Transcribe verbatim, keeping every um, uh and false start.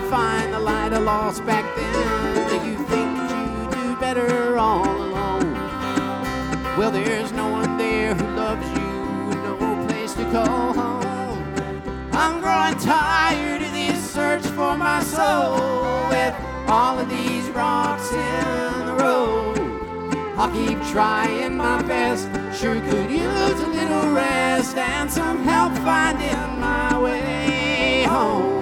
find the light I lost back then. Do you think you do better all alone? Well, there's no one there who loves you, no place to call home. I'm growing tired of this search for my soul, with all of these rocks in the road. I'll keep trying my best, sure could use a little rest and some help finding my way home.